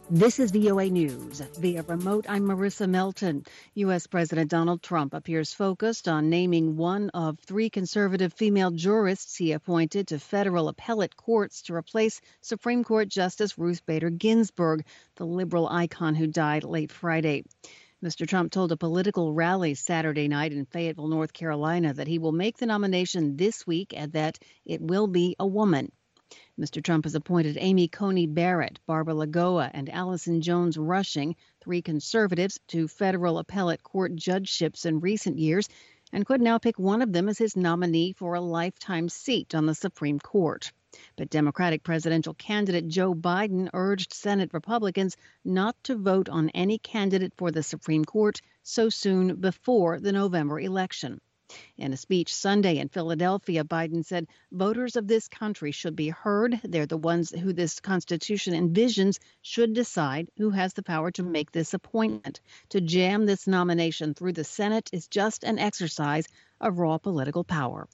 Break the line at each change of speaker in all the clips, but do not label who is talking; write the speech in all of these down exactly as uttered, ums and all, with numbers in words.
This is V O A News. Via remote, I'm Marissa Melton. U S. President Donald Trump appears focused on naming one of three conservative female jurists he appointed to federal appellate courts to replace Supreme Court Justice Ruth Bader Ginsburg, the liberal icon who died late Friday. Mister Trump told a political rally Saturday night in Fayetteville, North Carolina, that he will make the nomination this week and that it will be a woman. Mister Trump has appointed Amy Coney Barrett, Barbara Lagoa, and Allison Jones Rushing, three conservatives, to federal appellate court judgeships in recent years, and could now pick one of them as his nominee for a lifetime seat on the Supreme Court. But Democratic presidential candidate Joe Biden urged Senate Republicans not to vote on any candidate for the Supreme Court so soon before the November election. In a speech Sunday in Philadelphia, Biden said voters of this country should be heard. They're the ones who this Constitution envisions should decide who has the power to make this appointment. To jam this nomination through the Senate is just an exercise of raw political power.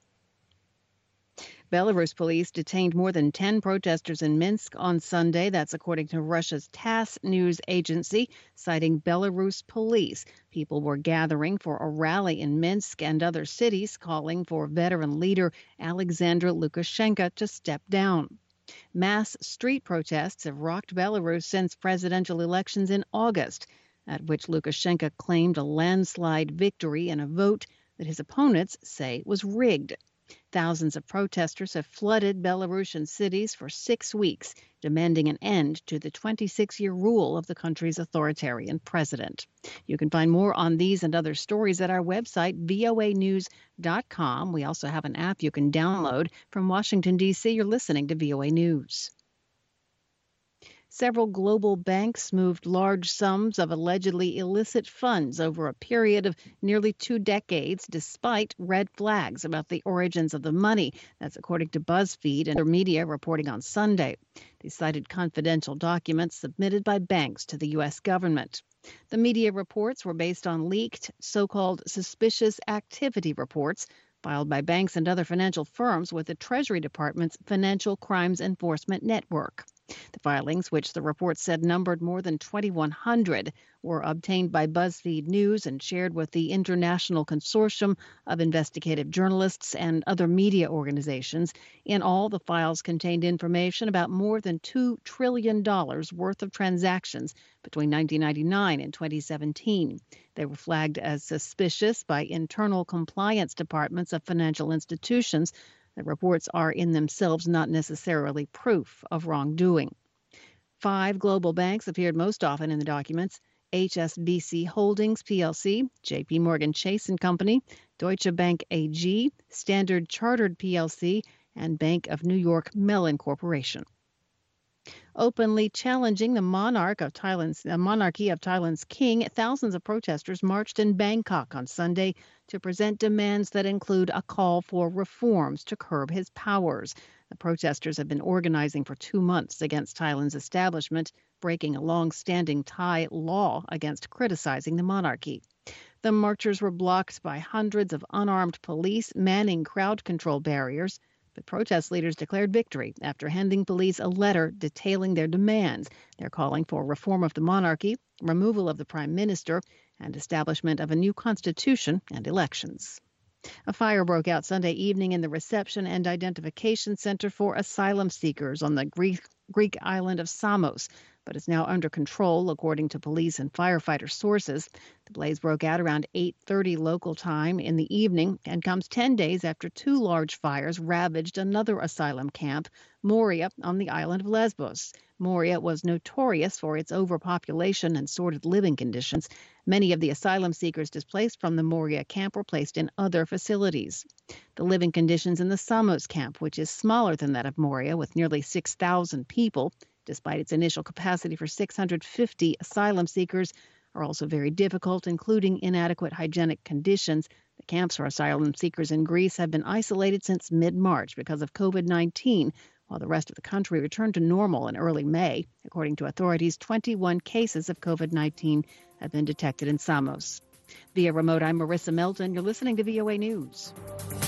Belarus police detained more than ten protesters in Minsk on Sunday. That's according to Russia's TASS news agency, citing Belarus police. People were gathering for a rally in Minsk and other cities, calling for veteran leader Alexander Lukashenko to step down. Mass street protests have rocked Belarus since presidential elections in August, at which Lukashenko claimed a landslide victory in a vote that his opponents say was rigged. Thousands of protesters have flooded Belarusian cities for six weeks, demanding an end to the twenty-six-year rule of the country's authoritarian president. You can find more on these and other stories at our website, V O A news dot com. We also have an app you can download. From Washington, D C, you're listening to V O A News. Several global banks moved large sums of allegedly illicit funds over a period of nearly two decades, despite red flags about the origins of the money. That's according to BuzzFeed and other media reporting on Sunday. They cited confidential documents submitted by banks to the U S government. The media reports were based on leaked, so-called suspicious activity reports filed by banks and other financial firms with the Treasury Department's Financial Crimes Enforcement Network. The filings, which the report said numbered more than twenty-one hundred, were obtained by BuzzFeed News and shared with the International Consortium of Investigative Journalists and other media organizations. In all, the files contained information about more than two trillion dollars worth of transactions between nineteen ninety-nine and twenty seventeen. They were flagged as suspicious by internal compliance departments of financial institutions. The reports are in themselves not necessarily proof of wrongdoing. Five global banks appeared most often in the documents: H S B C Holdings P L C, J P Morgan Chase and Company, Deutsche Bank A G, Standard Chartered P L C, and Bank of New York Mellon Corporation. Openly challenging the monarch of Thailand's the monarchy of Thailand's king, thousands of protesters marched in Bangkok on Sunday to present demands that include a call for reforms to curb his powers. The protesters have been organizing for two months against Thailand's establishment, breaking a long-standing Thai law against criticizing the monarchy. The marchers were blocked by hundreds of unarmed police manning crowd control barriers. But protest leaders declared victory after handing police a letter detailing their demands. They're calling for reform of the monarchy, removal of the prime minister, and establishment of a new constitution and elections. A fire broke out Sunday evening in the Reception and Identification Center for Asylum Seekers on the Greek, Greek island of Samos, but is now under control, according to police and firefighter sources. The blaze broke out around eight thirty local time in the evening and comes ten days after two large fires ravaged another asylum camp, Moria, on the island of Lesbos. Moria was notorious for its overpopulation and sordid living conditions. Many of the asylum seekers displaced from the Moria camp were placed in other facilities. The living conditions in the Samos camp, which is smaller than that of Moria with nearly six thousand people, despite its initial capacity for six hundred fifty asylum seekers, are also very difficult, including inadequate hygienic conditions. The camps for asylum seekers in Greece have been isolated since mid-March because of covid nineteen, while the rest of the country returned to normal in early May. According to authorities, twenty-one cases of covid nineteen have been detected in Samos. Via remote, I'm Marissa Melton. You're listening to V O A News.